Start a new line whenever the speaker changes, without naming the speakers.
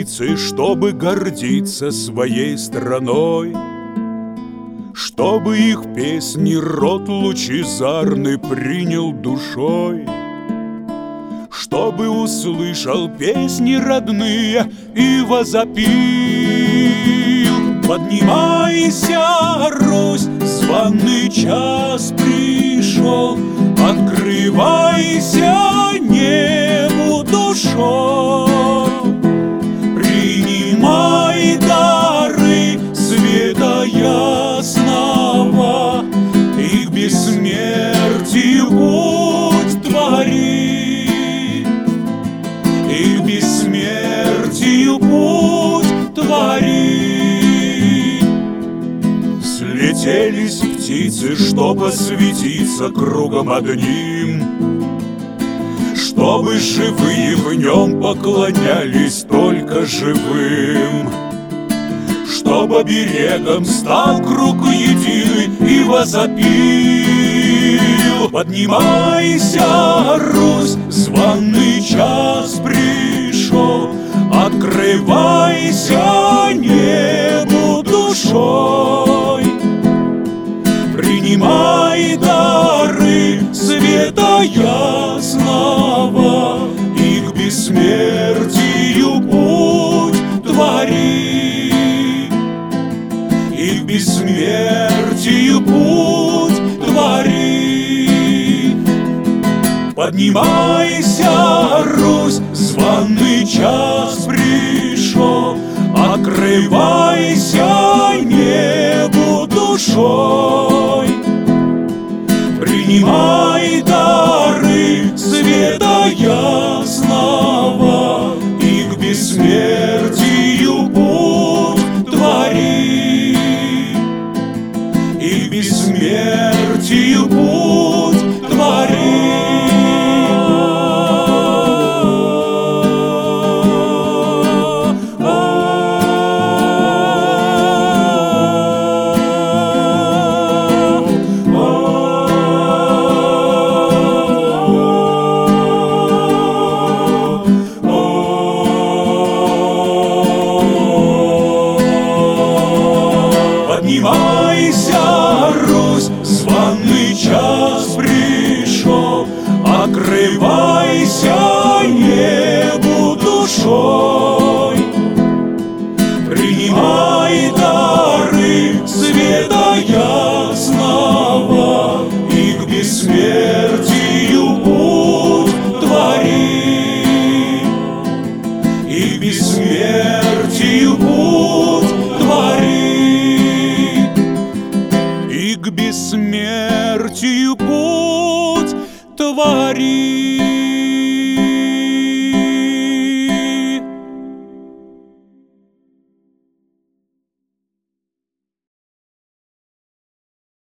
птицы, чтобы гордиться своей страной, чтобы их песни рот лучезарный принял душой, чтобы услышал песни родные и возопил: поднимайся, Русь, званый час пришел, открывайся небу душой, принимай дары света ясного, и к бессмертию путь твори, и к бессмертию путь твори. Слетелись птицы, чтоб осветиться кругом одним, чтобы живые в нем поклонялись только живым, чтобы оберегом стал круг единый и возопил: поднимайся, Русь, званый час пришел, открывайся небу душой, принимай дары света ясного, и к бессмертию путь твори, и к бессмертию путь твори. Поднимайся, Русь, званый час пришел, открывайся небу душой, принимай дары света ясного, и к бессмертию путь твори, и к бессмертию путь твори. Поднимайся, Русь, званый час пришел, открывайся небу душой, принимай дары света ясного, и к бессмертию путь твори, и к бессмертию путь твори, и к бессмертию путь твори.